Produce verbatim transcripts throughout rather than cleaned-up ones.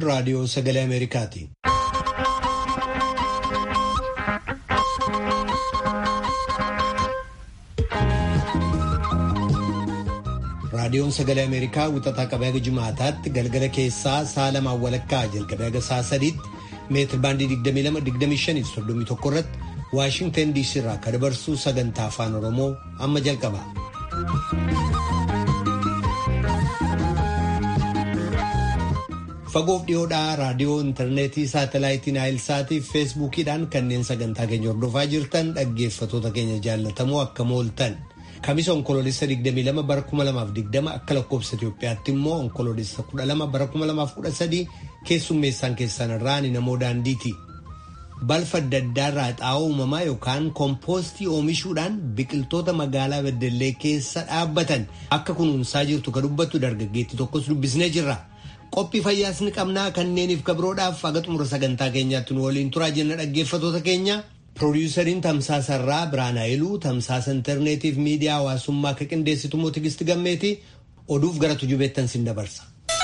raadiyoo sagalee Ameerikaati. Raadiyoon sagalee Ameerikaa wixataa qabee haga Jimaataatti galgala keessaa sa'a lamaan walakkaa jalqabee haga sa'a sadiitti meetir baandii digdamii lama digdamii shanii soddomii tokko irratti Waashingtan D C irraa kan dabarsu sagantaa afaan Oromoo amma jalqaba. Fagoof dhiyoodhaa raadiyoo intarneetii saatalaayitiin Naayilsaatii fi feesbuukiidhaan kanneen sagantaa keenya hordofaa jirtan dhaggeeffatoota keenya jaallatamoo akkam ooltan. Kamisa onkoloolessa digdamii lama bara kuma lamaaf digdama akka lakkoofsa Itoophiyaatti immoo onkoloolessa kudha lama bara kuma lamaaf kudha sadii keessummeessaan keessan irraa ni namoo daandiiti. Balfa adda addaarraa xaa'oo uumamaa yookaan kompoostii oomishuudhaan biqiltoota magaalaa Beddellee keessa dhaabbatan akka kunuunsaa jirtu kan dubbattu dargaggeetti tokkos dubbisnee jirra. Qophii fayyaas ni qabnaa kanneeniif kabroodhaaf haga xumura sagantaa keenyaatti nu waliin turaa jenna dhaggeeffatoota keenya. Piroodyusariin Tamsaasarraa Biraan Haayiluu, Tamsaasa Intarneetiif miidiyaa hawaasummaa akka qindeessitu immoo Tigisti Gammeeti oduuf gara tujubeettan sin dabarsa.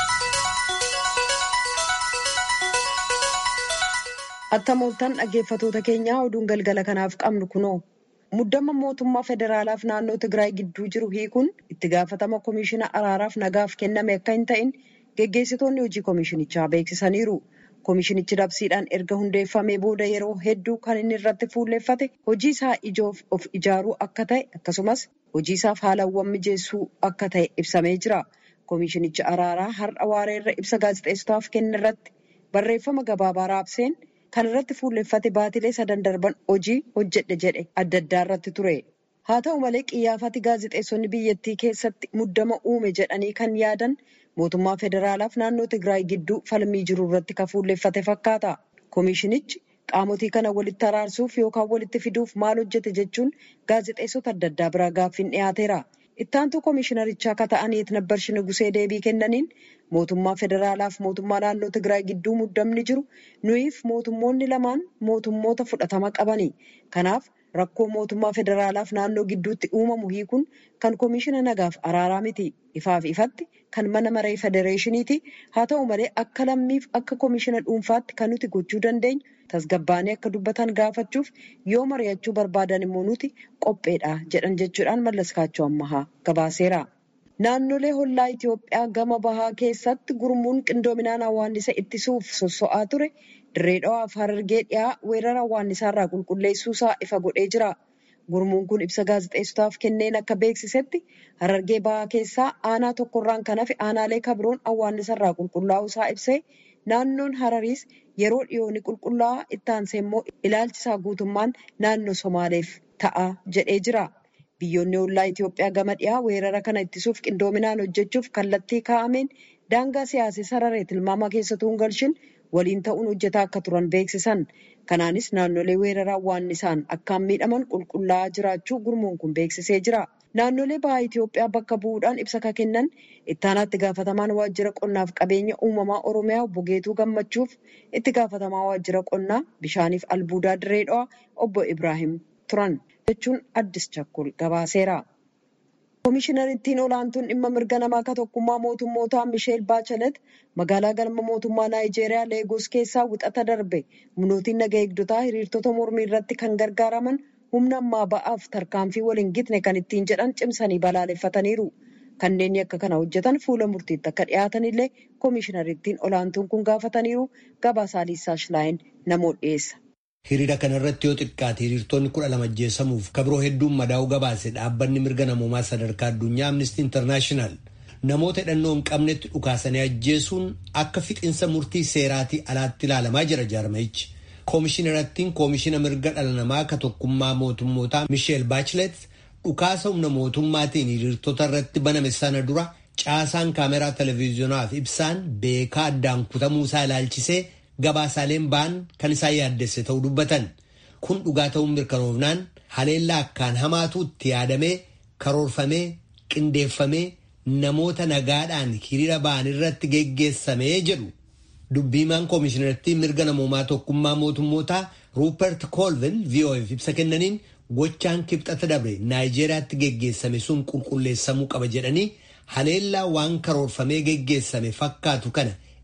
Attamooltan dhaggeeffatoota keenyaa oduun galgala kanaaf qabnu kunoo. Muddama mootummaa federaalaaf naannoo Tigraay gidduu jiru hiikuun itti gaafatama komishinaa araaraaf nagaaf kenname akka hin ta'in geggeessitoonni hojii komishinichaa beeksisaniiru. Komishinichi labsiidhaan erga hundeeffamee booda yeroo hedduu kan inni irratti fuulleeffate hojii isaa ijoof of ijaaruu akka ta'e akkasumas hojii isaaf haalawwan mijeessuu akka ta'e ibsamee jira. Komishinichi araaraa har'a waareerra ibsa gaazexeessotaaf kenne irratti barreeffama gabaabaa raabseen kan irratti fuulleeffate baatilee sadan darban hojii hojjedhe jedhe adda addaa irratti ture. Haa ta'u malee qiyyaafati gaazexeessonni biyyattii keessatti muddama uume jedhanii kan yaadan mootummaa federaalaaf naannoo Tigraay gidduu falmii jiru irratti kan fuulleeffate fakkaata. Komishinichi qaamotii kana walitti araarsuuf yookaan walitti fiduuf maal hojjete jechuun gaazexeessota adda addaa biraa gaaffiin dhiyaateera. Ittaantuu komishinarichaa akka ta'an Yeetnabbarshi Nugusee deebii kennaniin mootummaa federaalaaf mootummaa naannoo Tigraay gidduu muddamni jiru nuyiif mootummoonni lamaan mootummoota fudhatama qabani. Kanaaf rakkoo mootummaa federaalaaf naannoo gidduutti uumamu hiikuun kan komishina nagaaf araaraa miti. Ifaaf ifatti kan mana maree federeeshiniiti. Haa ta'u malee akka lammiif akka komishina dhuunfaatti kan nuti gochuu dandeenyu tasgabbaanii akka dubbatan gaafachuuf yoo mari'achuu barbaadan immoo nuti qopheedha jedhan jechuudhaan Mallaskaachoo Ammahaa gabaaseera. Naannolee hollaa Itoophiyaa gama bahaa keessatti gurmuun qindoominaan hawaannisa ittisuuf sosso'aa ture Dirree Dhawaaf Harargee dhiyaa weerara hawaannisaarraa qulqulleessuusaa ifa godhee jira. Gurmuun kun ibsa gaazexeessotaaf kenneen akka beeksisetti Harargee bahaa keessaa aanaa tokkorraan kan hafe aanaalee kabroon hawaannisarraa qulqullaa'uusaa ibsee naannoon Harariis yeroo dhiyoo ni qulqullaa'aa itti aansee immoo ilaalchisaa guutummaan naannoo Somaaleef ta'a jedhee jira. Biyyoonni hollaa Itoophiyaa gama dhiyaa weerara kana ittisuuf qindoominaan hojjechuuf kallattii kaa'ameen daangaa siyaasii sararee tilmaama keessattuu hin galchin waliin ta'uun hojjetaa akka turan beeksisan. Kanaanis naannolee weerara hawaannisaan akkaan miidhaman qulqullaa'aa jiraachuu gurmuun kun beeksisee jira. Naannolee bahaa Itoophiyaa bakka bu'uudhaan ibsa kan kennan itti aanaatti gaafatamaan waajjira qonnaaf qabeenya uumamaa Oromiyaa obbo Geetuu Gammachuuf itti gaafatamaa waajjira qonnaa bishaaniif albuudaa Dirree Dhawaa obbo Ibraahim turan jechuun Addis Chakkul gabaaseera. Komishinariittiin olaantuun dhimma mirga namaa akka tokkummaa mootummootaa Misheel Baachelet magaalaa galma mootummaa Naayijeeriyaa Leegos keessaa wixata darbe humnootiin naga eegdotaa hiriirtota mormii irratti kan gargaaraman humna ammaa ba'aaf tarkaanfii waliin gitne kan ittiin jedhan cimsanii balaaleffataniiru. Kanneen akka kana hojjetan fuula murtiitti akka dhiyaatanillee komishinariittiin olaantuun kun gaafataniiru. Gabaasaa Liisaa Shilaayin namoo dhiyeessa. Hiriira kanarratti yoo xiqqaate hiriirtonni kudha lama ajjeesamuuf kabroo hedduun madaa'uu gabaase dhaabbanni mirga namoomaa sadarkaa addunyaa Amnesty International namoota hidhannoo hin qabnetti dhukaasanii ajjeesuun akka fixinsa murtii seeraatii alaatti ilaalamaa jira jaarmayichi. Komishiinarattiin koomishina mirga dhala namaa akka tokkummaa mootummootaa Misheel Baachelet dhukaasa humna mootummaatiin hiriirtota irratti baname sana dura caasaan kaameraa televiziyonaaf ibsaan beekaa addaan kutamuu isaa ilaalchisee gabaasaaleen ba'an kan isaan yaaddesse ta'uu dubbatan. Kun dhugaa ta'uun mirkanoofnaan haleellaa akkaan hamaatu itti yaadamee karoorfamee qindeeffamee namoota nagaadhaan hiriira ba'an irratti geggeessamee jedhu. Dubbiimaan koomishinartii mirga namoomaa tokkummaa mootummootaa Rupert Colville V O F ibsa kennaniin gochaan kibxata dabre Naayijeeriyaatti geggeessame sun qulqulleessamuu qaba jedhanii haleellaa waan karoorfamee geggeessame fakkaatu kana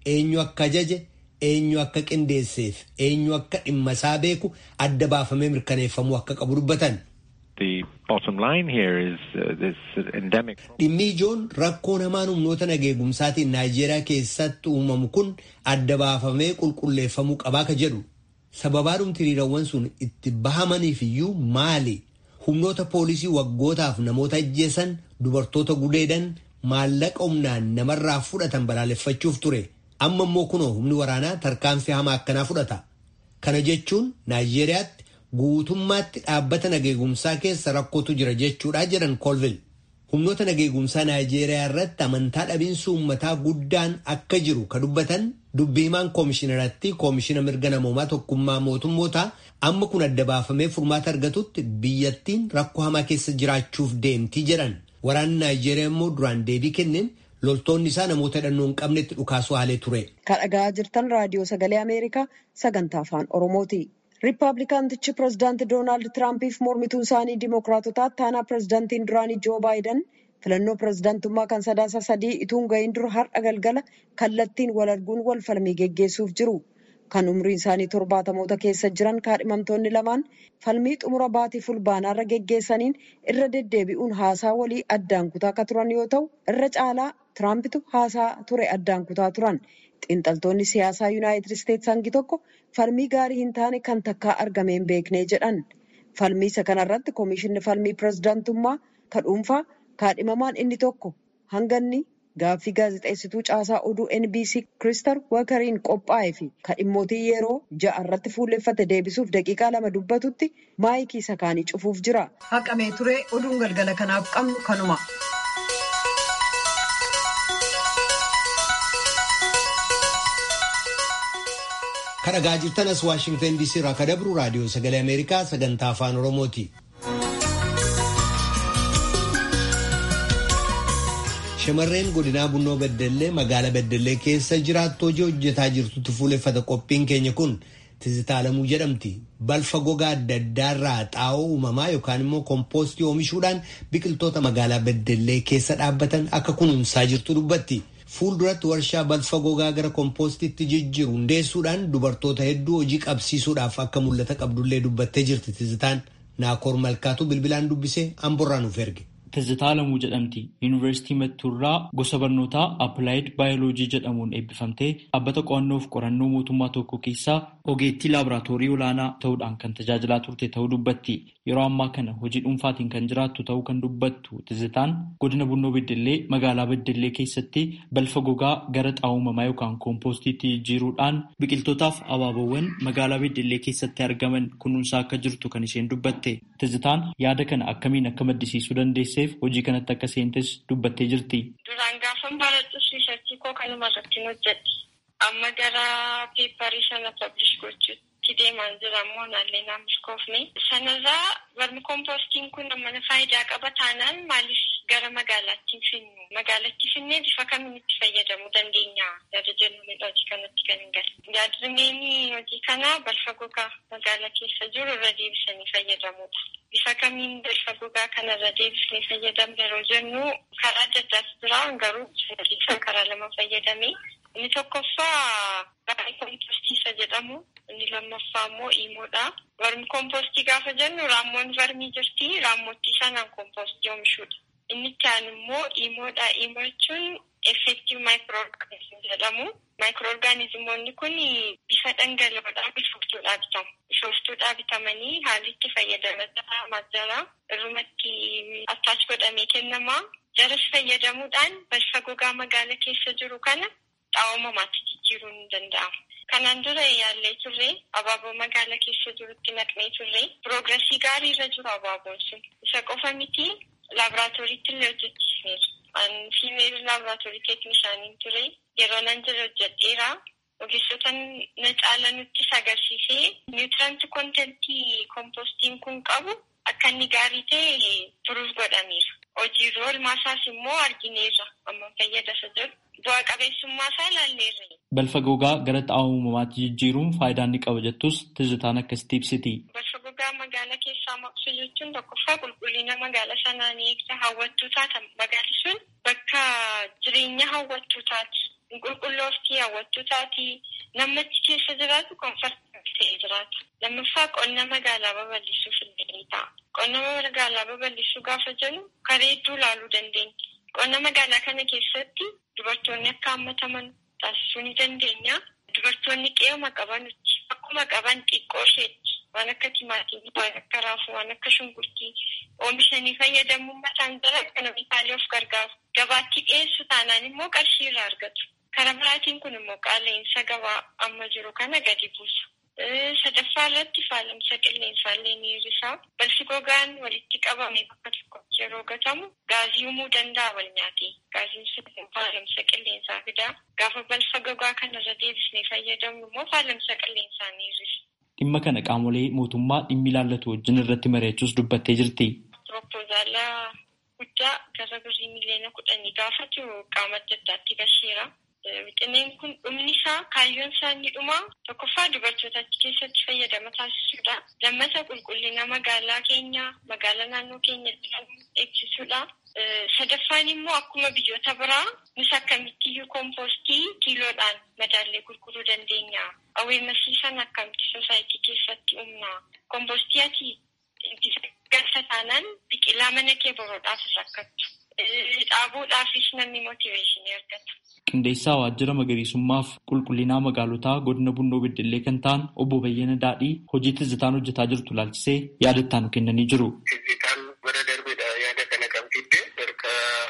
eenyu akka ajaje, eenyu akka qindeesseef, eenyu akka dhimma isaa beeku adda baafamee mirkaneeffamuu akka qabu dubbatan. The bottom line here is uh, this endemic. Dhimmi ijoon rakkoo namaan humnoota nageegumsaatiin Naayijeeriyaa keessatti uumamu kun adda baafamee qulqulleeffamuu qabaa ka jedhu. Sababaadhumti hiriirawwan sun itti bahamaniif iyyuu maali? Humnoota poolisii waggootaaf namoota ajjeesan, dubartoota gudeedan, maallaqa humnaan namarraa fudhatan balaaleffachuuf ture. Amma immoo kunoo humni waraanaa tarkaanfii hamaa akkanaa fudhata. Kana jechuun Naayijeeriyaatti guutummaatti dhaabbata nageegumsaa keessa rakkootu jira jechuudha jedhan Colville. Humnoota nageegumsaa Naayijeeriyaa irratti amantaa dhabiinsa uummataa guddaan akka jiru ka dubbatan dubbiimaan koomishineratti koomishina mirga namoomaa tokkummaa mootummootaa amma kun adda baafamee furmaata argatutti biyyattiin rakkoo hamaa keessa jiraachuuf deemtii jedhan. Waraanni Naayijeeriyaa immoo duraan deebii kenneen loltoonni isaa namoota hidhannoo hin qabnetti dhukaasuu haalee ture. Kan dhaga'aa jirtan raadiyoo sagalee Ameerikaa sagantaa afaan Oromooti. Riippaabilikaantichi pireezidaantii Doonaald Tiraampiif mormituun isaanii Dimookiraatotaa taanaa pireezidaantiin duraanii Joo Baayiden filannoo pireezidaantummaa kan sadaasa sadii ituun ga'iin dura har'a galgala kallattiin wal arguun wal falmii geggeessuuf jiru. Kan umriin isaanii torbaatamoota keessa jiran kaadhimamtoonni lamaan falmii xumura baatii fulbaanaarra geggeessaniin irra deddeebi'uun haasaa walii addaan kutaa akka turan yoo ta'u, irra caalaa Tiraampitu haasaa ture addaan kutaa turan. Xiinxaltoonni siyaasaa Yuunaayitid Isteetsi hangi tokko falmii gaarii hin taane kan takkaa argamee hin beekne jedhan. Falmii isa kanarratti koomishinni falmii pireezidaantummaa ka dhuunfaa kaadhimamaan inni tokko hanganni gaaffii gaazexeessituu caasaa oduu N B C Kiristar Wakariin qophaa'ee fi kadhimmootii yeroo ja'a irratti fuulleffate deebisuuf daqiiqaa lama dubbatutti maayikii isa kaanii cufuuf jira. Haqamee ture oduun galgala kanaaf qabnu kanuma. Kan dhagaa jirtan as Waashingtan D C irraa kan dabru raadiyoo sagalee Ameerikaa sagantaa afaan Oromooti. Shamarreen godinaa Bunnoo Beddellee magaalaa Beddellee keessa jiraattu hojii hojjetaa jirtutti fuuleffata qophiin keenya kun Tizitaa Alamuu jedhamti. Balfa gogaa adda addaarraa xaa'oo uumamaa yookaan immoo kompoostii oomishuudhaan biqiltoota magaalaa Beddellee keessa dhaabbatan akka kunuunsaa jirtu dubbatti. Fuulduratti warshaa balfa gogaa gara kompoostiitti jijjiiru hundeessuudhaan dubartoota hedduu hojii qabsiisuudhaaf akka mul'ata qabdullee dubbattee jirti. Tizitaan Naakoor Malkaatu bilbilaan dubbisee Amborraa nuuf erge. Tizitaa Alamuu jedhamti. Yuunivarsiitii Mattuurraa gosa barnootaa Appilaayid Baayoloojii jedhamuun eebbifamtee dhaabbata qo'annoof qorannoo mootummaa tokko keessaa ogeettii laaboraatoorii olaanaa ta'uudhaan kan tajaajilaa turte ta'uu dubbatti. Yeroo ammaa kana hojii dhuunfaatiin kan jiraattu ta'uu kan dubbattu Tizitaan godina Bunnoo Beddellee magaalaa Beddellee keessatti balfa gogaa gara xaa'oo uumamaa yookaan koompostiitti jijjiiruudhaan biqiltootaaf abaaboowwan magaalaa Beddellee keessatti argaman kunuunsaa akka jirtu kan isheen dubbatte. Tizitaan yaada kana akkamiin akka maddisiisuu dandeesseef hojii kanatti akka seentes dubbattee jirti. Duraan gaafan barattu riisarchii koo kanuma irratti hojjedhe. Amma gara peeparii sana pablish gochuutti. Deemaan jira immoo naallee naamnis koofne. Sanarraa barmi kompoostiin kun mana faayidaa qaba taanaan maaliif gara magaalaatti finnu? Magaalaatti finnee bifa kamiin itti fayyadamuu dandeenya? Yaada jennuun hojii kanatti kan hin galle. Yaadrimeen hojii kanaa balfa gogaa magaalaa keessa jiru irra deebisanii fayyadamuudha. Bifa kamiin balfa gogaa kanarra deebisnee fayyadamna yeroo jennu karaa adda addaas jira garuu karaa lama fayyadame. Inni tokkoffaa baay'ee kompostiisa jedhamu. Inni lammaffaa immoo iimoodha. Varmi kompostii gaafa jennu raammoon varmii jirti. Raammootti sanaan kompostii oomishuudha. Inni itti aanu immoo iimoodha. Iimoo jechuun effektiiv maayikirooorgaanizim jedhamu. Maayikirooorgaanizimoonni kun bifa dhangala'oodhaan bishooftuudhaa bitamu. Bishooftuudhaa bitamanii haalli itti fayyadamaa majjala irrumatti attaach godhamee kennama. Jaras fayyadamuudhaan balfa gogaa magaalaa keessa jiru kana xaa'oo uumamaatti jijjiiruun ni danda'ama. Kanaan dura yaallee turre abaaboo magaalaa keessa jirutti naqnee turre piroogresii gaarii irra jiru abaaboon sun. Isa qofa miti laaboraatooriitti illee hojjechiisneeru. Fiimeeri laaboraatoorii teeknishaaniin ture yeroo nan jira hojjedheera. Ogeessota na caala nuttis agarsiisee niwutiraanti kontentii kompoostiin kun qabu akka inni gaarii ta'e turuuf godhameera. Hojiirra oolmaasaas immoo argineerra amma fayyadasa jedhu. Bu'aa qabeessummaa isaa ilaalleerra. Balfa gogaa gara xaa'oo uumamaatti jijjiiruun faayidaa inni qaba jettus Tizitaan akkasitti ibsiti. Balfa gogaa magaalaa keessaa maqsu jechuun tokkoffaa qulqullina magaalaa sanaa ni eegda. Hawwattuu taata magaalli sun bakka jireenya hawwattuu taati. qulqullooftii hawwattuu taatii namatti keessa jiraatu komfortii ta'ee jiraata. Lammaffaa qonna magaalaa babal'isuuf illee ta'a. Qonna magaalaa babal'isuu gaafa jennu karaa hedduu ilaaluu dandeenya. Qonna magaalaa kana keessatti dubartoonni akka hammataman taasisuu ni dandeenya. Dubartoonni qe'uma qabanutti akkuma qaban xiqqoo isheetti waan akka timaatimii, waan akka raafuu, waan akka shunkurtii oomishanii fayyadamuun mataan jala kana bitaalee of gargaaru. Gabaatti dhiyeessu taanaan immoo qarshii irraa argatu. Karaa biraatiin kun immoo qaala'insa gabaa amma jiru kana gadi buusa. Sadaffaa irratti faalamsa qilleensaa illee ni hir'isa. Balfi gogaan walitti qabame bakka tokkotti yeroo gatamu gaazii uumuu danda'a wal nyaatee. Gaaziin sun faalamsa qilleensaa fidaa. Gaafa balfa gogaa kanarra deebisnee fayyadamnu immoo faalamsa qilleensaa ni hir'isa. Dhimma kana qaamolee mootummaa dhimmi ilaallatu wajjin irratti mari'achuus dubbattee jirti. Piroopozaala guddaa gara birrii miliyoona kudhanii gaafatu qaama adda addaatti gasheera. Wixineen kun dhumni isaa kaayyoon isaa inni dhumaa tokkoffaa dubartoota achi keessatti fayyadama taasisuudha. Lammata qulqullina magaalaa keenyaa magaalaa naannoo keenyatti eegsisuudha. Sadaffaan immoo akkuma biyyoota biraa nus akkamittiyyuu kompoostii kiiloodhaan madaallee gurguruu dandeenya. Aweemasiisan akkamitti soosaayitii keessatti humna. Kompoostii ati gaafa taanaan biqilaa mana kee boroodhaafis akkattu. Dhaabuudhaafis namni mootiveeshinii argata. Qindeessaa waajjira magariisummaaf qulqullinaa magaalotaa godina Bunnoo Beddellee kan ta'an obbo Bayyana Daadhii hojii Tizitaan hojjetaa jirtu ilaalchisee yaada itti aanu kennanii jiru. Tizitaan bara darbeedha yaada kana kan fidde erga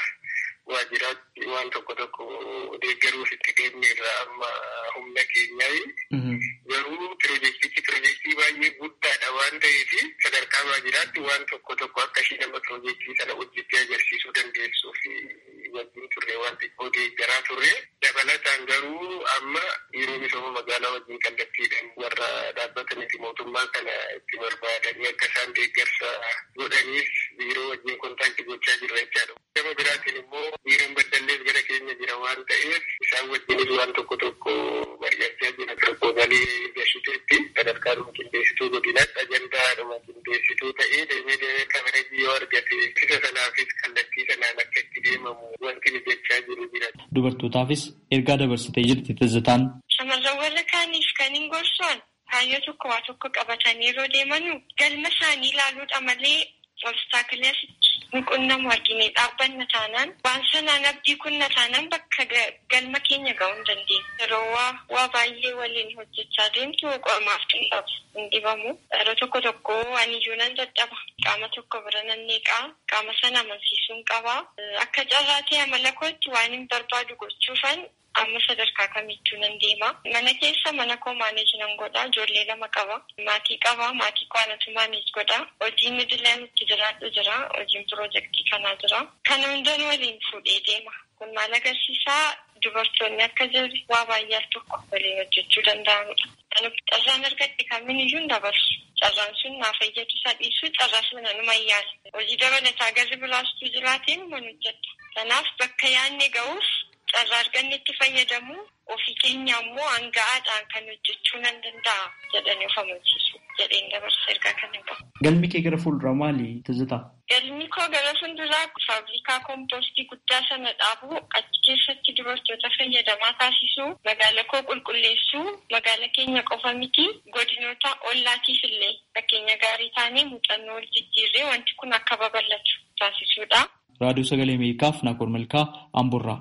waajjiraatti waan tokko tokko deeggaruuf itti deemne irraa amma humna keenyaa garuu piroojeektichi piroojeektii baay'ee guddaadha waan ta'eef sadarkaa waajjiraatti waan tokko tokko akka ishee nama piroojeektii sana hojjettee agarsiisuu dandeessuuf wajjin turre waan xiqqoo deeggaraa turre dabalataan garuu amma yeroo misooma magaalaa wajjin kallattiidhaan warra dhaabbataniif mootummaa kana itti barbaadanii akka isaan deeggarsa godhaniif biiroo wajjin kontaaktii gochaa jirra jechaadha. Gama biraatiin immoo biiroon Baddallees gara keenya jira waan ta'eef isaan wajjinis waan tokko tokko mari'achaa jira. Piroopoozaalii gashiteetti sadarkaadhuma qindeessituu godinaatti ajandaadhuma qindeessituu ta'ee deemee deemee kabarajii yoo argate isa sanaafis kallattii sanaan akka itti deemamu wanti jechaa jiru jira. Dubartootaafis ergaa dabarsitee jirti Tizitaan. Shamarran warra kaaniif kan hin gorsoon kaayyoo tokko waa tokko qabatanii yeroo deemanu galma isaanii ilaaluudha malee obstaakilee asitti hin qunnamu argine dhaabbanna taanaan waan sanaan abdii kunna taanaan bakka galma keenya ga'uu hin dandeenya. Yeroo waa waa baay'ee waliin hojjechaa deemtu qormaaf qinxaabu hin dhibamu. Yeroo tokko tokko ani iyyuu nan dadhaba. Qaama tokko bira nan neeqaa. Qaama sana amansiisuun qabaa. Akka carraa ta'e amala kootti waan hin barbaadu gochuufan amma sadarkaa kamittuu nan deema. Mana keessa mana koo maaneej nan godha. Ijoollee lama qaba. Maatii qaba. Maatii koo anatu maaneej godha. Hojiin idileen itti jiraadhu jira. Hojiin piroojeektii kanaa jira. Kana hundan waliin fuudhee deema. Kun maal agarsiisaa dubartoonni akka jirri waa baay'ee tokko waliin hojjechuu danda'anidha. Carraan argadhe kamiiniyyuu hin dabarsu. Carraan sun naa fayyadu isaa dhiisuu carraa sana numa yaala. Hojii dabalataa garri biraastuu jiraatee numa hojjedha. Kanaaf bakka yaadne ga'uuf carraa arganne itti fayyadamu ofii keenya immoo hanga'aadhaan kan hojjechuu nan danda'a jedhanii of amansiisu jedheen dabarsa ergaa kana qabu. Galmi kee gara fuulduraa maali Tizitaa? Galmi koo gara fuulduraa faabrikaa kompoostii guddaa sana dhaabuu achi keessatti dubartoota fayyadamaa taasisuu magaalaa koo qulqulleessuu magaalaa keenya qofa miti godinoota ollaatiif illee fakkeenya gaarii taanee muuxannoo wal jijjiirree wanti kun akka babal'atu taasisuudha. Raadiyoo Sagalee Ameerikaaf Naakoor Malkaa Amboorraa.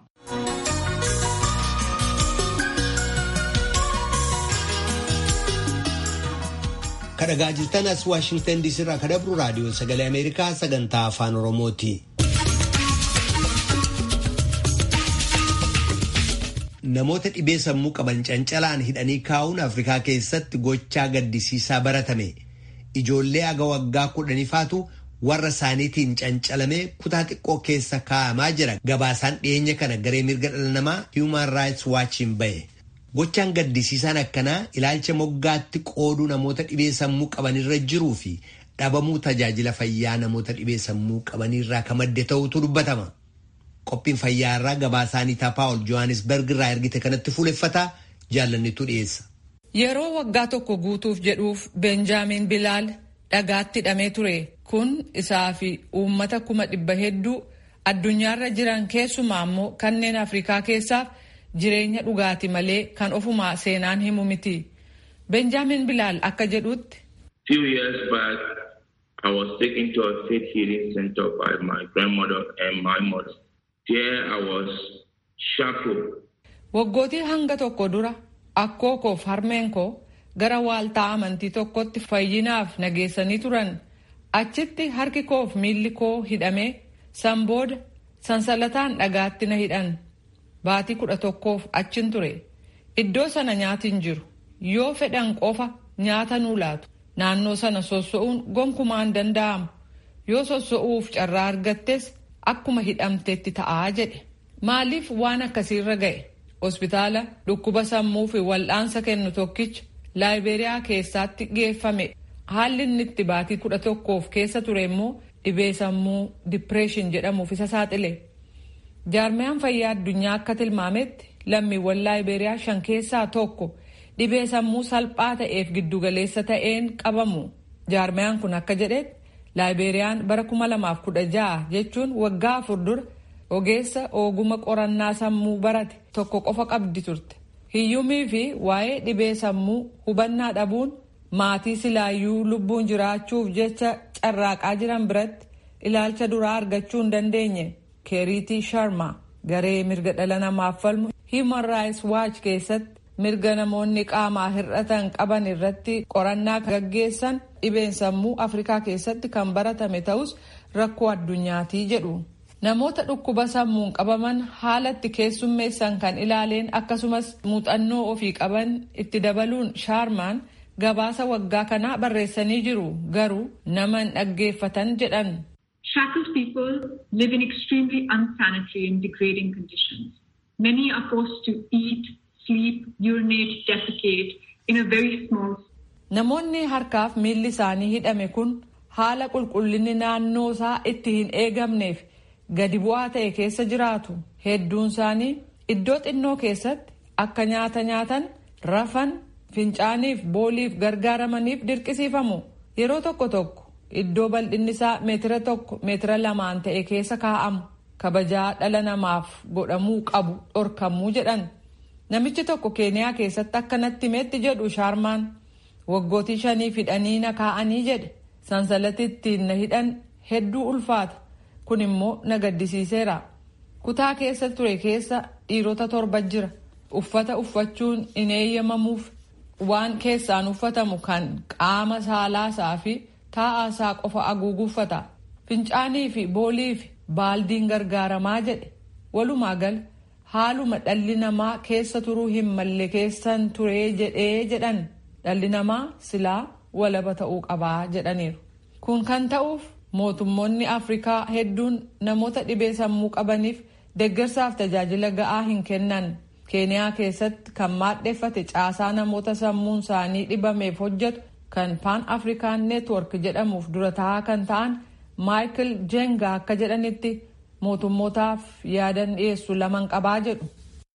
Kadhagaa jirtan as Waashingtan diisii irraa kadhabru raadiyoo Sagalee Ameerikaa sagantaa afaan Oromooti. Namoota dhibee sammuu qaban cancalaan hidhanii kaa'uun Afrikaa keessatti gochaa gaddisiisaa baratame. Ijoollee haga waggaa kudhaniifaatu warra isaaniitiin cancalamee kutaa xiqqoo keessa kaa'amaa jira. Gabaasaan dhiyeenya kana garee mirga dhala namaa Human Rights Watchiin bahe. Gochaan gaddisiisaan akkanaa ilaalcha moggaatti qooduu namoota dhibee sammuu qabanirra jiruu fi dhabamuu tajaajila fayyaa namoota dhibee sammuu qabanirraa kan madde ta'utu dubbatama. Qophiin fayyaa irraa gabaasaanii Paawul Johannesburg irraa ergite kanatti fuuleffataa jaallannitu dhiyeessa. Yeroo waggaa tokko guutuuf jedhuuf Benjaamin Bilaal dhagaatti hidhamee ture. Kun isaa fi uummata kuma dhibba hedduu addunyaarra jiran keessumaa immoo kanneen Afrikaa keessaaf jireenya dhugaati malee kan ofumaa seenaan himu miti. Benjaamin Bilaal akka jedhutti. Few years back, I was taken to a faith healing center by my grandmother and my mother. There I was shackled. Waggootii hanga tokko dura akkoo koof harmeen koo gara waaltaa amantii tokkotti fayyinaaf nageessanii turan. Achitti harki koof miilli koo hidhamee san booda sansalataan dhagaatti na hidhan. Baatii kudha tokkoof achin ture. Iddoo sana nyaatiin jiru. Yoo fedhan qofa nyaata nuu laatu. Naannoo sana sosso'uun gonkumaan danda'amu. Yoo sosso'uuf carraa argattes akkuma hidhamteetti ta'aa jedhe. Maaliif waan akkasiirra ga'e? Hospitaala dhukkuba sammuu fi wal'aansa kennu tokkicha Laayiberiyaa keessaatti geeffame. Haalli inni itti baatii kudha tokkoof keessa ture immoo dhibee sammuu dipireeshin jedhamuuf isa saaxile. Jaarmiyaan fayyaa addunyaa akka tilmaametti lammiiwwan Laayiberiyaa shan keessaa tokko dhibee sammuu salphaa ta'eef giddugaleessa ta'een qabamu. Jaarmiyaan kun akka jedhetti Laayiberiyaan bara kuma lamaaf kudha ja'a jechuun waggaa afur dura ogeessa oguma qorannaa sammuu barate tokko qofa qabdi turte. Hiyyumii fi waa'ee dhibee sammuu hubannaa dhabuun maatii silaayyuu lubbuun jiraachuuf jecha carraaqaa jiran biratti ilaalcha duraa argachuu hin dandeenye. Keeriitii Sharma garee mirga dhala namaaf falmu Human Rights Watch keessatti mirga namoonni qaamaa hir'atan qaban irratti qorannaa gaggeessan dhibeen sammuu Afrikaa keessatti kan baratame ta'us rakkoo addunyaatii jedhu. Namoota dhukkuba sammuun qabaman haalatti keessummeessan kan ilaaleen akkasumas muuxannoo ofii qaban itti dabaluun Sharmaan gabaasa waggaa kanaa barreessanii jiru garuu nama hin dhaggeeffatan jedhan. Shackled people live in extremely unsanitary and degrading conditions. Many are forced to eat, sleep, urinate, defecate in a very small. Namoonni harkaaf miilli isaanii hidhame kun haala qulqullinni naannoo isaa itti hin eegamneef gadi bu'aa ta'e keessa jiraatu. Hedduun isaanii iddoo xinnoo keessatti akka nyaata nyaatan, rafan, fincaaniif booliif gargaaramaniif dirqisiifamu. Yeroo tokko tokko iddoo bal'inni isaa meetira tokko meetira lamaan ta'e keessa kaa'amu. Kabajaa dhala namaaf godhamuu qabu dhorkamuu jedhan. Namichi tokko Keeniyaa keessatti akkanatti meetti jedhu Sharmaan waggootii shanii hidhanii na kaa'anii jedhe. Sansalati ittiin na hidhan hedduu ulfaata. Kun immoo na gaddisiiseera. Kutaa keessa ture keessa dhiirota torba jira. Uffata uffachuun hin eeyyamamuuf waan keessaan uffatamu kan qaama saalaasaa fi taa'aasaa qofa haguuguffata. Fincaanii fi boolii fi baaldiin gargaaramaa jedhe. Walumaa gala haaluma dhalli namaa keessa turuu hin malle keessan turee jedhee jedhan. Dhalli namaa silaa walaba ta'uu qabaa jedhaniiru. Kun kan ta'uuf mootummoonni Afrikaa hedduun namoota dhibee sammuu qabaniif deeggarsaaf tajaajila ga'aa hin kennan. Keeniyaa keessatti kan maadheeffate caasaa namoota sammuun isaanii dhibameef hojjetu kan Pan African Network jedhamuuf dura taa'aa kan ta'an Michael Jenga akka jedhanitti mootummootaaf yaadan dhiyeessu laman qabaa jedhu.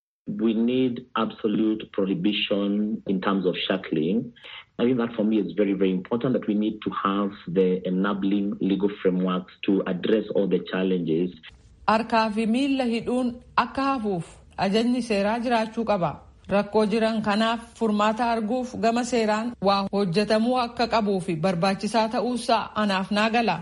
We need absolute prohibition in terms of shackling. I think that for me is very, very important that we need to have the enabling legal frameworks to address all the challenges. Harkaa fi miilla hidhuun akka hafuuf ajajni seeraa jiraachuu qaba. Rakkoo jiran kanaaf furmaata arguuf gama seeraan waa hojjetamuu akka qabuu fi barbaachisaa ta'uusaa anaaf naa gala.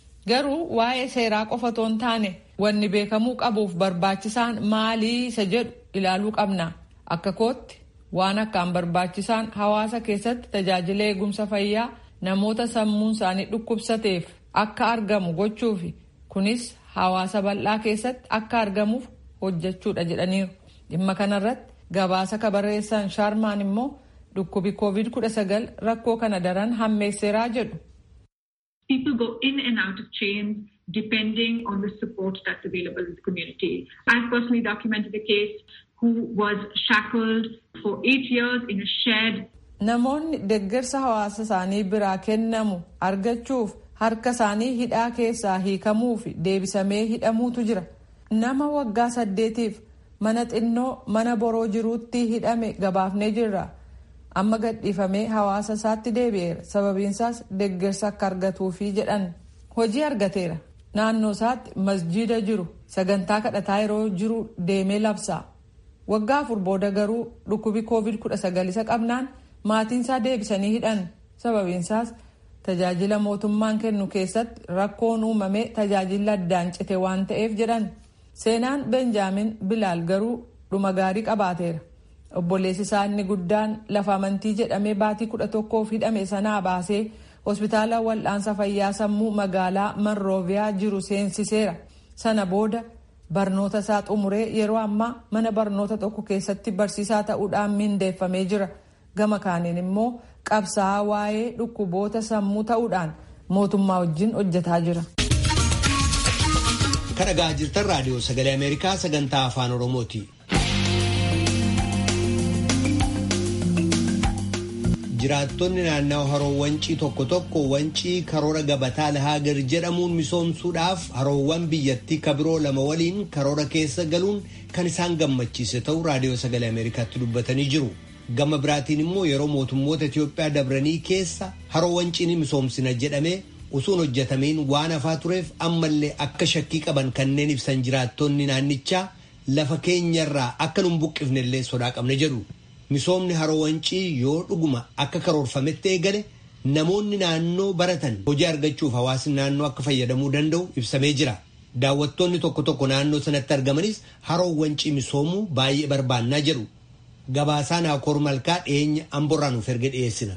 Garuu waa'ee seeraa qofa toon taane wanni beekamuu qabuuf barbaachisaan maalii isa jedhu ilaaluu qabna. Akka kootti waan akkaan barbaachisaan hawaasa keessatti tajaajila eegumsa fayyaa namoota sammuun isaanii dhukkubsateef akka argamu gochuufi kunis hawaasa bal'aa keessatti akka argamuuf hojjechuudha jedhaniiru. Dhimma kanarratti gabaasa kabarreessan Sharmaan immoo dhukkubi koovid kudha sagal rakkoo kana daran hammeesseeraa jedhu. People go in and out of chains depending on the support that's available in the community. I've personally documented a case who was shackled for eight years in a shed. Namoonni deeggarsa hawaasa isaanii biraa kennamu argachuuf harka isaanii hidhaa keessaa hiikamuu fi deebisamee hidhamuutu jira. Nama waggaa saddeetiif mana xinnoo mana boroo jiruutti hidhame gabaafnee jirra. Amma gadhiifamee hawaasa isaatti deebi'eera. Sababiinsaas deeggarsa akka argatuufi jedhan. Hojii argateera. Naannoo isaatti masjiida jiru sagantaa kadhataa yeroo jiru deemee labsa. Waggaa afur booda garuu dhukkubi koovid kudha sagal isa qabnaan maatiinsaa deebisanii hidhan. Sababiinsaas tajaajila mootummaan kennu keessatti rakkoon uumamee tajaajila addaan cite waan ta'eef jedhan. Seenaan Benjaamin Bilaal garuu dhuma gaarii qabaateera. Obboleessi isaa inni guddaan lafa amantii jedhamee baatii kudha tokkoof hidhame sanaa baasee hospitaala wal'aansa fayyaa sammuu magaalaa Monrooviyaa jiru seensiseera. Sana booda barnoota isaa xumuree yeroo ammaa mana barnoota tokko keessatti barsiisaa ta'uudhaan mindeeffamee jira. Gama kaaniin immoo qabsaa'aa waa'ee dhukkuboota sammuu ta'uudhaan mootummaa wajjin hojjetaa jira. Kan dhaggeeffachaa jirtan raadiyoo sagalee Ameerikaa sagantaa afaan Oromooti. Jiraattonni naannoo haroo wancii tokko tokko wancii karoora gabataa Lahaagar jedhamuun misoomsuudhaaf haroowwan biyyattii kabiroo lama waliin karoora keessa galuun kan isaan gammachiise ta'uu raadiyoo sagalee Ameerikaatti dubbatanii jiru. Gama biraatiin immoo yeroo mootummoota Itiyoophiyaa dabranii keessa haroo wanciin misoomsina jedhamee usuun hojjetamiin waan hafaa tureef ammallee akka shakkii qaban kanneen ibsan jiraattonni naannichaa lafa keenyarraa akka nun buqqifnellee sodaa qabne jedhu. Misoomni haroo wancii yoo dhuguma akka karoorfametti eegale namoonni naannoo baratan hojii argachuuf hawaasni naannoo akka fayyadamuu danda'u ibsamee jira. Daawwattoonni tokko tokko naannoo sanatti argamanis haroo wancii misoomuu baay'ee barbaannaa jedhu. Gabaasaan Akoor Malkaa dhiyeenya Amborraa nuuf erge dhiyeessina.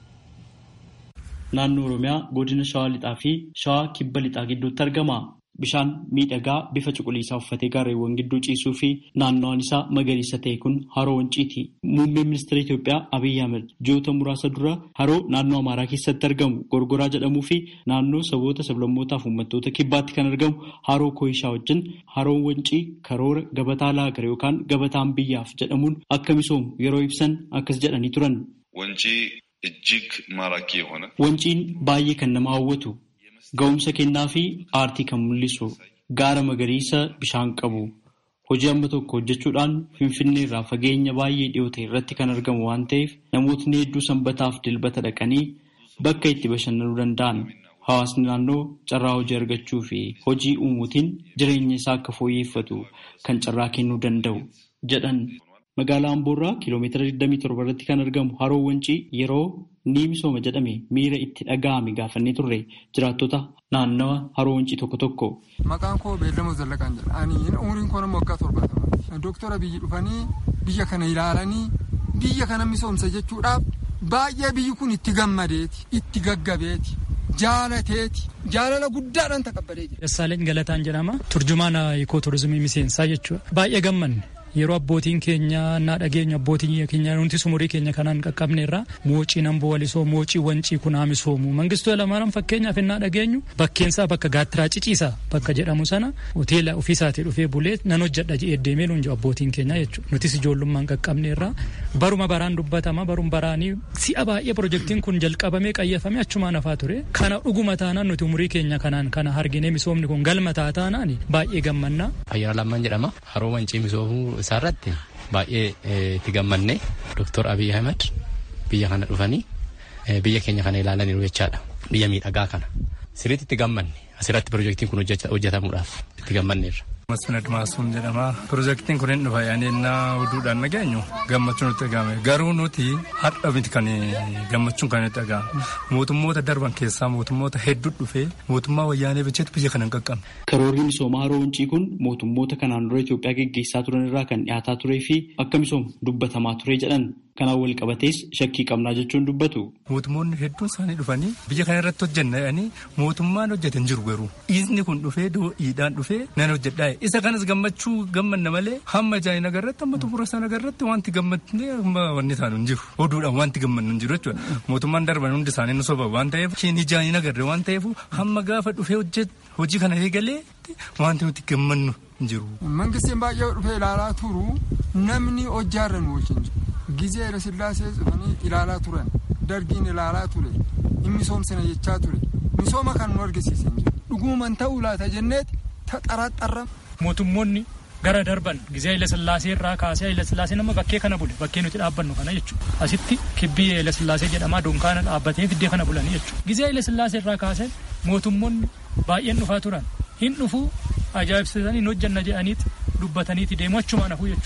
Naannoo Oromiyaa godina Shawaa Lixaa fi Shawaa Kibba Lixaa gidduutti argama. Bishaan miidhagaa bifa cuquliisaa uffatee gaarreewwan gidduu ciisuu fi naannoon isaa magariisa ta'e kun haroo wanciiti. Muummeen ministeera Itoophiyaa Abiyyi Ahmed ji'oota muraasa dura haroo naannoo Amaaraa keessatti argamu Gorgoraa jedhamuu fi naannoo saboota sablammootaa fi uummattoota kibbaatti kan argamu haroo Kooyishaa wajjin haroon wancii karoora gabataa Lahaagar yookaan gabataan biyyaaf jedhamuun akka misoomu yeroo ibsan akkas jedhanii turan. Wancii ijjig maarakii የሆነ wanciin baay'ee kan nama hawwatu. Ga'umsa kennaa fi aartii kan mul'isu gaara magariisa bishaan qabu hojii amma tokko hojjechuudhaan Finfinnee irraa fageenya baay'ee dhiyoo ta'e irratti kan argamu waan ta'eef namootni hedduu sanbataaf dilbata dhaqanii bakka itti bashannanuu danda'an hawaasni naannoo carraa hojii argachuu fi hojii uumuutiin jireenya isaa akka fooyyeffatu kan carraa kennuu danda'u jedhan. Magaalaa Amboorraa kiiloomeetira digdamii torba irratti kan argamu haroo wancii yeroo ni misooma jedhame miira itti dhaga'ame gaafannee turre jiraattota naannawa haroo wancii tokko tokko. Maqaan koo Beellamoo Zallaqaan jedha. Ani umriin koo nama waggaa torbaatama. Dooktora biyyi dhufanii biyya kana ilaalanii biyya kana misoomsa jechuudhaaf baay'ee biyyi kun itti gammadeeti, itti gaggabeeti, jaalateeti, jaalala guddaadhaan taqabbalee jira. Dassaaleny Galataan jedhama. Turjumaana ikoo turizimii miseensaa jechuudha. Baay'ee gammanne. Yeroo abbootiin keenya naa dhageenya abbootiin keenya nuti sumurii keenya kanaan qaqqabne irraa moocii namboo walisoo moocii wancii kun haa misoomu mangistuu lamaaran fakkeenyaaf innaa dhageenyu bakkeensaa bakka gaattiraa ciciisaa bakka jedhamu sana hoteela ofiisaatii dhufee bulee nan hojjedha jedhee deemee nuun abbootiin keenya jechuudha. Nutis ijoollummaan qaqqabne irraa baruma baraan dubbatama barum baraanii si'a baay'ee pirojektiin kun jalqabamee qayyafamee achumaan hafaa ture. Kana dhuguma taanaan nuti umurii keenya kanaan kana arginee misoomni kun galma taataanaan baay'ee gammannaa. Ayyaana lammaan jedhama haroo wancii misoomuu isaarratti baay'ee itti gammanne Doktor Abiyyi Ahmed biyya kana dhufanii biyya keenya kana ilaalaniiru jechaadha. Biyya miidhagaa kana sirriitti itti gammanne asirratti pirojektiin kun hojjetamuudhaaf itti gammanneerra. Masfin Admaasuun jedhama. Pirojektiin kun hin dhufa yaanennaa oduudhaan nageenyu gammachuun nutti dhagahame. Garuu nuti har'a miti kan gammachuun kan nutti dhagahame. Mootummoota darban keessaa mootummoota hedduu dhufee mootummaa wayyaanee bilcheetu biyya kana hin qaqqabne. Karoorri misoomaa haroo wancii kun mootummoota kanaan dura Itoophiyaa geggeessaa turan irraa kan dhiyaataa turee fi akka misoomu dubbatamaa ture jedhan. Kanaan wal qabatees shakkii qabnaa jechuun dubbatu. Mootummoonni hedduun isaanii dhufanii biyya kana irratti hojjenna jedhanii mootummaan hojjete hin jiru garuu. Dhiisni kun dhufee doo'iidhaan dhufee nan hojjedhaa. Isa kanas gammachuu gammanna malee hamma jaayina agarratti hamma xumura sana agarratti wanti gammadne wanni isaanii hin jiru. Oduudhaan wanti gammannu hin jiru jechuudha. Mootummaan darban hundi isaanii nu soba waan ta'eef isheen jaayina agarre waan ta'eef hamma gaafa dhufee hojjet hojii kana eegalee wanti nuti gammannu hin jiru. Mangistiin baay'ee dhufee ilaalaa turu namni hojjaarra nu wajjin jiru. Gizee Hayila Sillaasee dhufanii ilaalaa turan dargiin ilaalaa ture inni misoomsina jechaa ture misooma kan nu argisiisan jiru dhuguman ta'uu laata jenneet taxaraxarra. Mootummoonni gara darban Gizee Hayila Sillaasee irraa kaasee Hayila Sillaasee nama bakkee kana bule bakkee nuti dhaabbannu kana jechuudha. Asitti kibbii Hayila Sillaasee jedhamaa dunkaana dhaabbatee fiddee kana bulanii jechuudha. Gizee Hayila Sillaasee irraa kaasee mootummoonni baay'een dhufaa turan hin dhufuu ajaa'ibsiisanii hin hojjanna jedhaniiti dubbataniiti deemu achumaan hafuu jechuudha.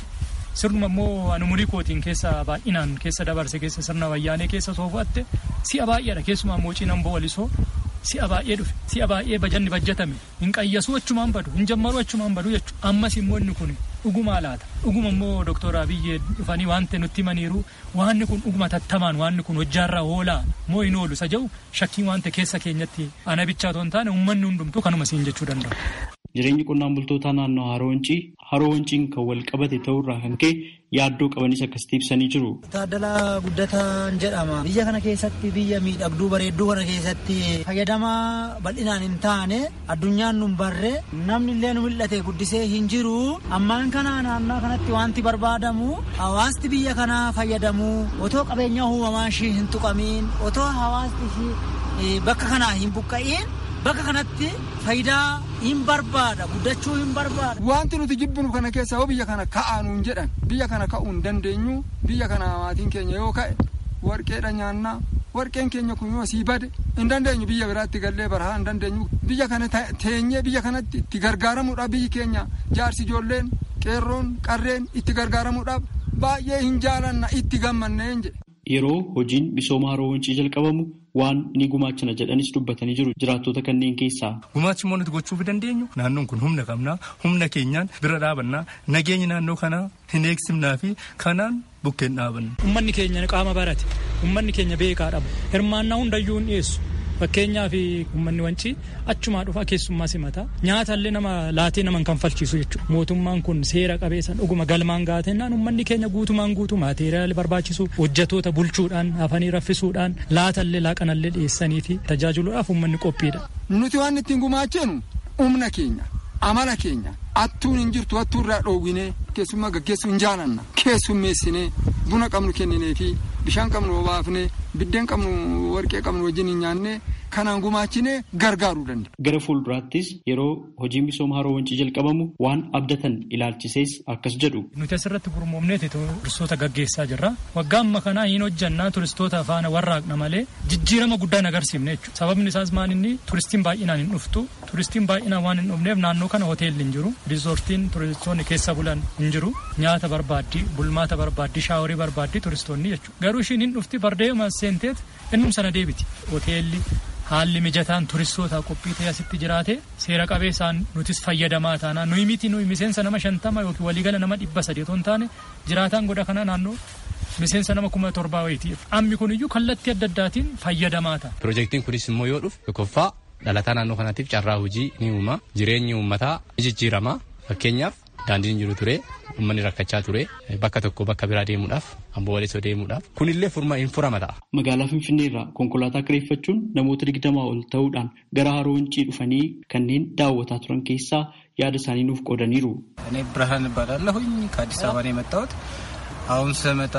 sirnuma immoo ani umurii kootiin keessa baay'inaan keessa dabarse keessa sirna wayyaanee keessa soofatte si'a baay'eedha keessumaa moocii nan bo'alisoo si'a baay'ee dhufe si'a baay'ee bajanni bajjatame hin qayyasuu achumaan badu hin jammaruu achumaan badu jechuudha ammas immoo inni kun dhugumaa laata dhuguma immoo Dooktor Abiyyi dhufanii waan ta'e nutti himaniiru waanni kun dhuguma tattamaan waanni kun hojjaarraa oolaa moo hin oolu isa jedhu shakkiin waan ta'e keessa keenyatti ana bichaa otoo hin taane uummanni hundumtuu kanuma siin jechuu danda'a. Jireenyi qonnaan bultootaa naannoo Haroo Wancii Haroo Wanciin kan wal qabate ta'urraa kan ka'e yaaddoo qabanis akkasitti ibsanii jiru. Taaddalaa Guddataan jedhama. Biyya kana keessatti biyya miidhagduu bareedduu kana keessatti fayyadamaa bal'inaan hin taane addunyaan nun barre namni illee nu mul'ate guddisee hin jiru. Ammaan kana naannoo kanatti wanti barbaadamu hawaasti biyya kanaa fayyadamu otoo qabeenya uumamaa ishii hin tuqamiin otoo hawaasti ishii bakka kanaa hin buqqa'iin bakka kanatti faayidaa hin barbaada guddachuu hin barbaada. Wanti nuti jibbinu kana keessa yoo biyya kana ka'aanuun jedhan biyya kana ka'uu hin dandeenyu biyya kana maatiin keenya yoo ka'e warqeedha nyaannaa warqeen keenya kun yoo sii bade hin dandeenyu biyya biraatti gallee barahaa hin dandeenyu biyya kana teenyee biyya kanatti itti gargaaramuudhaaf biyyi keenya jaarsi ijoolleen qeerroon qarreen itti gargaaramuudhaaf baay'ee hin jaalanna itti gammanneen jedhe. Yeroo hojiin misooma Haroo Wancii jalqabamu waan ni gumaachana jedhanis dubbatanii jiru jiraattota kanneen keessaa. Gumaachi immoo nuti gochuu dandeenyu naannoon kun humna qabnaa humna keenyaan bira dhaabannaa nageenya naannoo kanaa hin eegsimnaa fi kanaan bukkeen dhaabanna. Uummanni keenya qaama barate uummanni keenya beekaa dhabu hirmaannaa hundayyuu hin dhiyeessu. Fakkeenyaaf uummanni Wancii achumaa dhufa keessummaa simata nyaatallee nama laatee nama kan falchiisu jechuudha. Mootummaan kun seera qabeessan dhuguma galmaan gaatennaan uummanni keenya guutumaan guutuu maateriyaali barbaachisu hojjetoota bulchuudhaan hafanii raffisuudhaan laatallee laaqanallee dhiyeessanii fi tajaajiluudhaaf uummanni qophiidha. Nuti waan ittiin gumaachinu humna keenya amala keenya attuun hin jirtu attuurraa dhoowwinee keessummaa gaggeessuu hin jaalanna keessummeessinee buna qabnu kenninee fi bishaan qabnu obaafnee biddeen qabnu warqee qabnu wajjin hin nyaannee kanaan gumaachinee gargaaruu danda'a. Gara fuulduraattis yeroo hojiin misooma Haroo Wancii jalqabamu waan abdatan ilaalchisees akkas jedhu. Nuti asirratti gurmoomneeti turistoota gaggeessaa jirra. Waggaa amma kanaa hin hojjannaa turistoota faana warraaqna malee jijjiirama guddaa hin agarsiifne jechuudha. Sababni isaas maal inni turistiin baay'inaan hin dhuftu. Turistiin baay'inaan waan hin dhufneef naannoo kana hoteelli hin jiru. Riizoortiin turistoonni keessa bulan hin jiru. Nyaata barbaaddii, bulmaata barbaaddii, shaaworii barbaaddii turistoonni jechuudha. Garuu ishiin hin dhufti bardeema seenteet innum sana deebiti. Hoteelli haalli mijataan turistoota qophii ta'e asitti jiraate seera qabeessaan nutis fayyadamaa taana nuyi miti nuyi miseensa nama shantama yookiin waliigala nama dhibba sadii otoo hin taane jiraataan goda kana naannoo miseensa nama kuma torbaa wayiiti. Ammi kun iyyuu kallattii adda addaatiin fayyadamaa ta'a. Piroojeektiin kunis immoo yoo dhufu tokkoffaa dhalataa naannoo kanaatiif carraa hojii ni uuma jireenyi uummataa ni jijjiirama fakkeenyaaf daandiin jiru ture uummanni rakkachaa ture bakka tokko bakka biraa deemuudhaaf amboo walisoo deemuudhaaf kunillee furma hin furama ta'a. Magaalaa Finfinnee irraa konkolaataa kireeffachuun namoota digdamaa ol ta'uudhaan gara Haroo Wancii dhufanii kanneen daawwataa turan keessaa yaada isaanii nuuf qoodaniiru. እኔ ብርሃን እባላለሁኝ ከአዲስ አበባ ነው የመጣሁት አሁን ስመጣ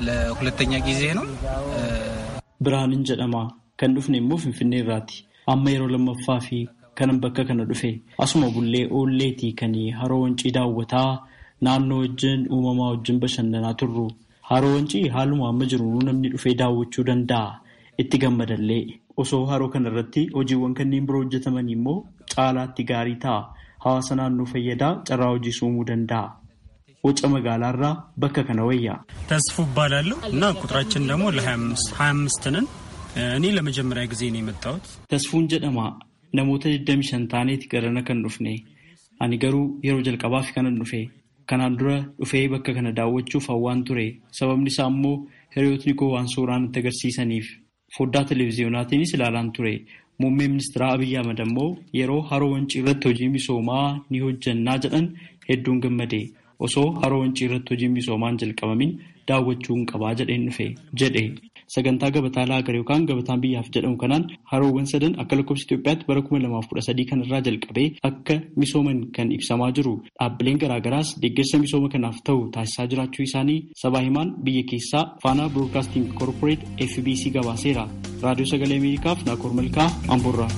ለሁለተኛ ጊዜ ነው። ብርሃንን jedhama kan dhufne immoo Finfinnee irraati amma yeroo lammaffaa fi kanan bakka kana dhufe asuma bullee oolleetii kan Haroo Wancii daawwataa naannoo wajjin uumamaa wajjin bashannanaa turru. Haroo Wancii haaluma amma jiru namni dhufee daawwachuu danda'a itti gammadallee osoo haroo kana irratti hojiiwwan kanneen biroo hojjetaman immoo caalaatti gaarii ta'a. Hawaasa naannoo fayyadaa carraa hojii uumuu danda'a. ወጭ መጋላራ በከከነ ወያ ተስፉ ባላለው እና ቁጥራችን ደግሞ ለ25 25 ነን እኔ ለመጀመሪያ ጊዜ ነው የመጣሁት ተስፉን ጀደማ ነሞተ ደምሸን ታኔት ገረነ ከንዱፍኔ አኒ ገሩ የሮ ጀልቀባፍ ከነዱፌ ከናንዱረ ዱፌ በከከነ ዳወቹ ፈዋን ቱሬ ሰበብኒ ሳሞ ሄሪዮትኒኮ ዋንሶራን ተገርሲሰኒፍ ፎዳ ቴሌቪዥናቲኒ ስላላን ቱሬ ሙሜ ሚኒስትር አብይ አህመድ ደግሞ የሮ ሀሮ ወንጪ ረት ሆጂ ሚሶማ ኒሆጀና ጀደን ሄዱን ገመዴ osoo Haroo Wancii irratti hojiin misoomaan jalqabamin daawwachuun qabaa jedheen dhufe jedhe sagantaa gabataa laagar yookaan gabataan biyyaaf jedhamu kanaan haroowwan sadan akka lakkoofsa Itoophiyaatti bara kuma lamaaf kudha sadii kanarraa jalqabee akka misooman kan ibsamaa jiru dhaabbileen garaagaraas deeggarsa misooma kanaaf ta'u taasisaa jiraachuu isaanii sabaa himaan biyya keessaa Faanaa Broadcasting Corporate F B C gabaaseera. Raadiyoo Sagalee Ameerikaaf Naakoor Malkaa Amboorraa.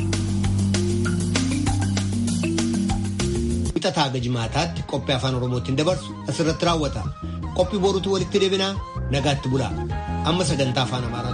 Tataa gajimaataatti qophii afaan Oromootiin dabarsu asirratti raawwata. Qophii boruutu walitti deebinaa nagaatti bulaa. Amma sagantaa afaan Amaaraa